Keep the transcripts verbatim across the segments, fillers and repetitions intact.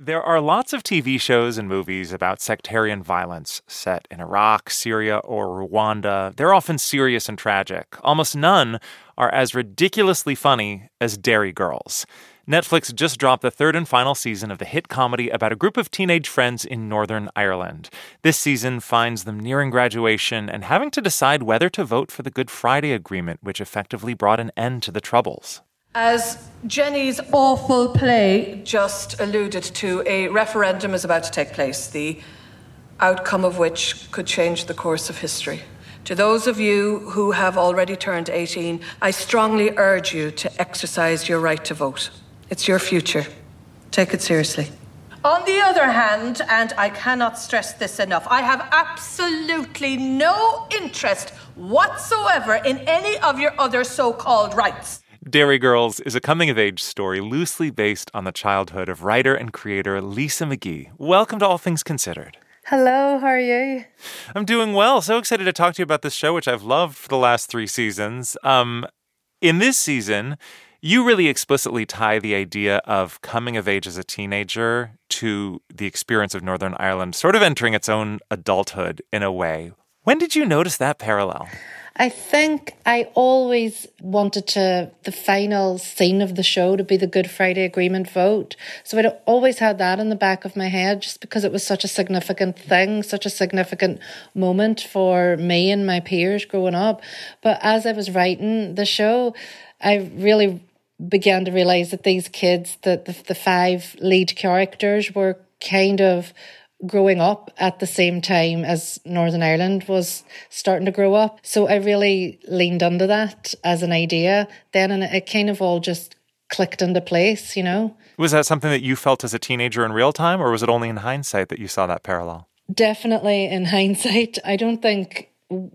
There are lots of T V shows and movies about sectarian violence set in Iraq, Syria, or Rwanda. They're often serious and tragic. Almost none are as ridiculously funny as Derry Girls. Netflix just dropped the third and final season of the hit comedy about a group of teenage friends in Northern Ireland. This season finds them nearing graduation and having to decide whether to vote for the Good Friday Agreement, which effectively brought an end to the Troubles. As Jenny's awful play just alluded to, a referendum is about to take place, the outcome of which could change the course of history. To those of you who have already turned eighteen, I strongly urge you to exercise your right to vote. It's your future. Take it seriously. On the other hand, and I cannot stress this enough, I have absolutely no interest whatsoever in any of your other so-called rights. Derry Girls is a coming-of-age story loosely based on the childhood of writer and creator Lisa McGee. Welcome to All Things Considered. Hello, how are you? I'm doing well. So excited to talk to you about this show, which I've loved for the last three seasons. Um, in this season, you really explicitly tie the idea of coming of age as a teenager to the experience of Northern Ireland, sort of entering its own adulthood in a way. When did you notice that parallel? I think I always wanted to the final scene of the show to be the Good Friday Agreement vote. So I'd always had that in the back of my head just because it was such a significant thing, such a significant moment for me and my peers growing up. But as I was writing the show, I really began to realise that these kids, that the, the five lead characters were kind of growing up at the same time as Northern Ireland was starting to grow up. So I really leaned into that as an idea then, and it kind of all just clicked into place, you know. Was that something that you felt as a teenager in real time, or was it only in hindsight that you saw that parallel? Definitely in hindsight. I don't think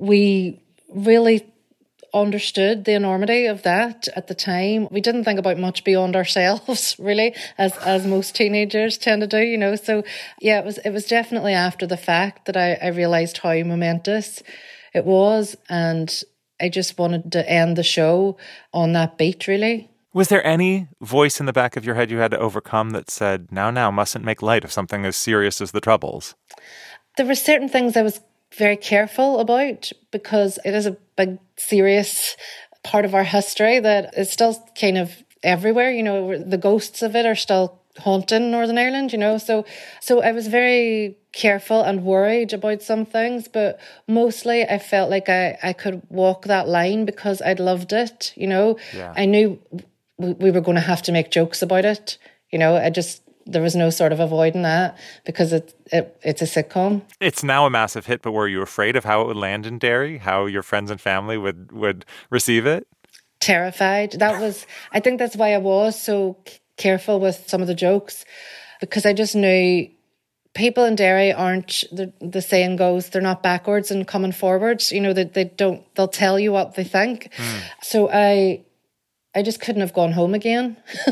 we really understood the enormity of that at the time. We didn't think about much beyond ourselves, really, as as most teenagers tend to do, you know. So yeah, it was it was definitely after the fact that I, I realised how momentous it was, and I just wanted to end the show on that beat, really. Was there any voice in the back of your head you had to overcome that said, now, now, mustn't make light of something as serious as the Troubles? There were certain things I was very careful about because it is a big, serious part of our history that is still kind of everywhere. You know, the ghosts of it are still haunting Northern Ireland, you know. So so I was very careful and worried about some things, but mostly I felt like I, I could walk that line because I'd loved it, you know. Yeah. I knew we, we were going to have to make jokes about it, you know. I just... There was no sort of avoiding that because it, it it's a sitcom. It's now a massive hit, but were you afraid of how it would land in Derry? How your friends and family would, would receive it? Terrified. That was, I think that's why I was so careful with some of the jokes, because I just knew people in Derry aren't, the, the saying goes, they're not backwards and coming forwards. You know, that they, they don't, they'll tell you what they think. Mm. So I, I just couldn't have gone home again.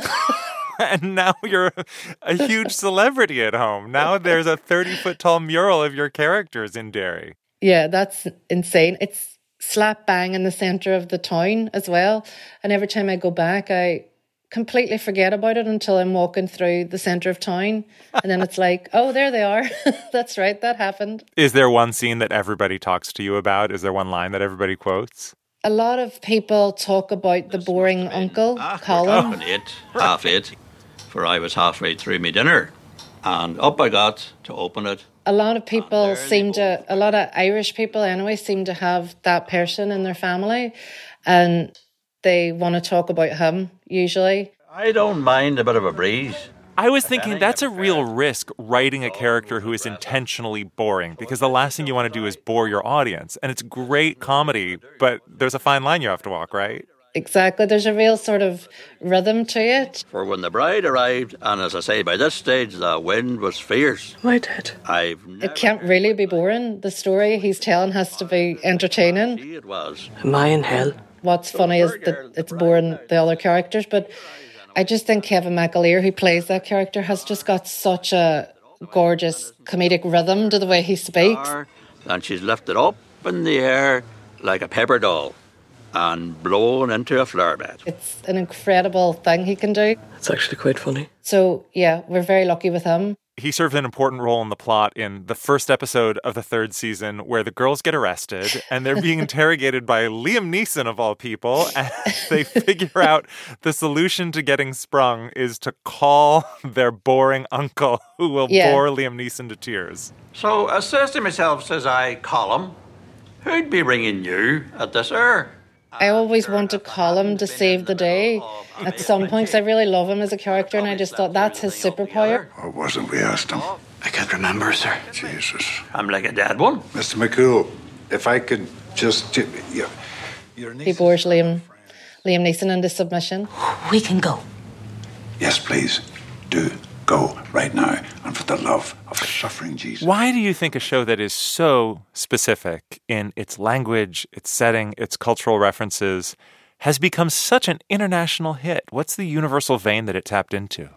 And now you're a huge celebrity at home. Now there's a thirty-foot tall mural of your characters in Derry. Yeah, that's insane. It's slap bang in the centre of the town as well. And every time I go back, I completely forget about it until I'm walking through the centre of town. And then it's like, oh, there they are. That's right, that happened. Is there one scene that everybody talks to you about? Is there one line that everybody quotes? A lot of people talk about the boring uncle, Colin. Half eight, half eight. For I was halfway through my dinner, and up I got to open it. A lot of people seem to, a lot of Irish people anyway, seem to have that person in their family, and they want to talk about him, usually. I don't mind a bit of a breeze. I was thinking that's a real risk, writing a character who is intentionally boring, because the last thing you want to do is bore your audience. And it's great comedy, but there's a fine line you have to walk, right? Exactly. There's a real sort of rhythm to it. For when the bride arrived, and as I say, by this stage, the wind was fierce. My dad. I've It can't really be boring. The story he's telling has to be entertaining. It was. Am I in hell? What's funny is that it's boring the other characters, but I just think Kevin McAleer, who plays that character, has just got such a gorgeous comedic rhythm to the way he speaks. And she's lifted up in the air like a pepper doll. and blown into a flower bed. It's an incredible thing he can do. It's actually quite funny. So, yeah, we're very lucky with him. He served an important role in the plot in the first episode of the third season where the girls get arrested and they're being interrogated by Liam Neeson, of all people, and they figure out the solution to getting sprung is to call their boring uncle who will yeah. bore Liam Neeson to tears. So I says to myself, says I, Colm, who'd be ringing you at this hour? I always wanted Colm to save the day. At some points, I really love him as a character, and I just thought that's his superpower. Or wasn't we asked him? I can't remember, sir. Jesus. I'm like a dead one. Mister McCool, if I could just... You, your he bores Liam, Liam Neeson into submission. We can go. Yes, please. Do go right now, and for the love of suffering Jesus. Why do you think a show that is so specific in its language, its setting, its cultural references has become such an international hit? What's the universal vein that it tapped into?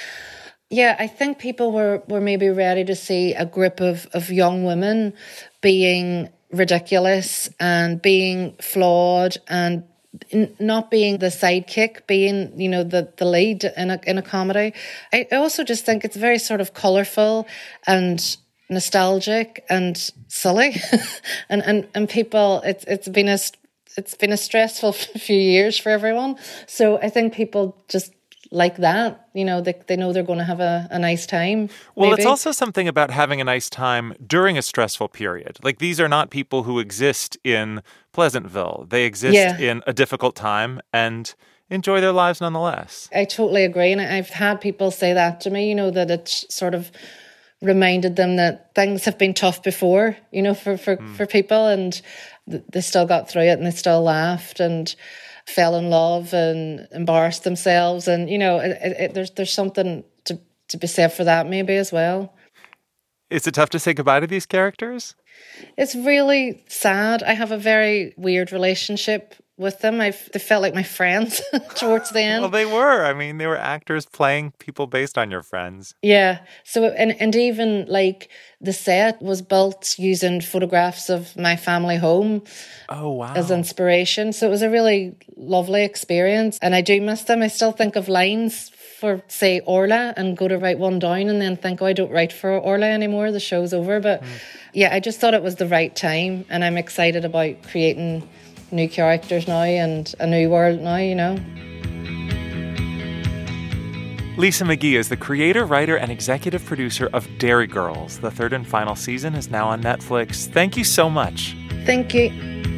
Yeah, I think people were, were maybe ready to see a group of, of young women being ridiculous and being flawed and not being the sidekick, being, you know, the, the lead in a in a comedy. I also just think it's very sort of colourful and nostalgic and silly, and, and and people. It's it's been a it's been a stressful few years for everyone. So I think people just like that, you know, they they know they're going to have a, a nice time. Well, maybe. It's also something about having a nice time during a stressful period. Like, these are not people who exist in Pleasantville. They exist yeah. in a difficult time and enjoy their lives nonetheless. I totally agree. And I've had people say that to me, you know, that it sort of reminded them that things have been tough before, you know, for, for, mm. for people, and they still got through it and they still laughed and fell in love and embarrassed themselves, and you know, it, it, there's there's something to to be said for that maybe as well. Is it tough to say goodbye to these characters? It's really sad. I have a very weird relationship with them. I've they felt like my friends towards the end. Well, they were. I mean, they were actors playing people based on your friends. Yeah. So and and even like the set was built using photographs of my family home. Oh, wow. As inspiration. So it was a really lovely experience. And I do miss them. I still think of lines for, say, Orla, and go to write one down and then think, oh, I don't write for Orla anymore. The show's over. But mm. yeah, I just thought it was the right time. And I'm excited about creating new characters now and a new world now, you know. Lisa McGee is the creator, writer, and executive producer of Derry Girls. The third and final season is now on Netflix. Thank you so much. Thank you.